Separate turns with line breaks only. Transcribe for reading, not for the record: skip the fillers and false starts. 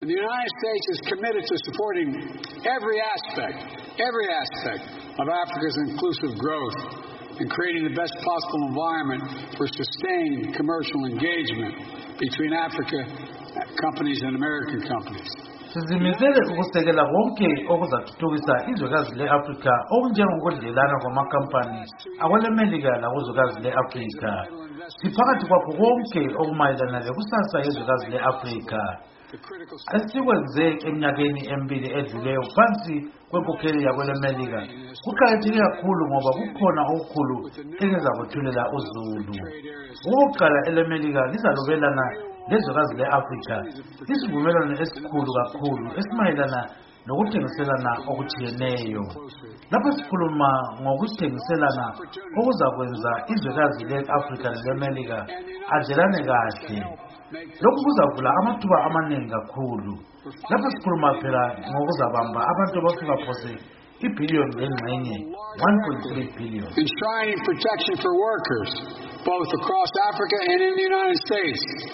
And the United States is committed to supporting every aspect of Africa's inclusive growth and creating the best possible environment for sustained commercial engagement between Africa companies and American companies.
Sizimizele ukusekela wonke okuzathuthukisa izwekazi le-Afrika okunjengokudlelana kwamakampani akwelemelika lakuzwekazi le-Afrika. Siphakathi kwakho konke okumayelana lekusasa yezwekazi le-Afrika. Esikwenze eminyakeni emibili edluleyo phansi kwenkokheli yakwelemelika kuqakatheke kakhulu ngoba kukhona okukhulu engizakuthulela uZulu. Okokuqala elemelika lizalobelana lezwekazi le-Afrika isivumelwano esikhulu kakhulu esimayelana nokuthengiselana okutshiyeneyo. Lapho sikhuluma ngokuthengiselana okuzakwenza izwekazi le-Afrika nelemelika adlelane kahle. Lokhu kuzavula amathuba amaningi kakhulu. Lapho sikhuluma phela ngokuzabamba abantu abafika phose ibhiliyoni lengxenye 1.3 billion.
Enshrining protection for workers both across Africa and in the United States.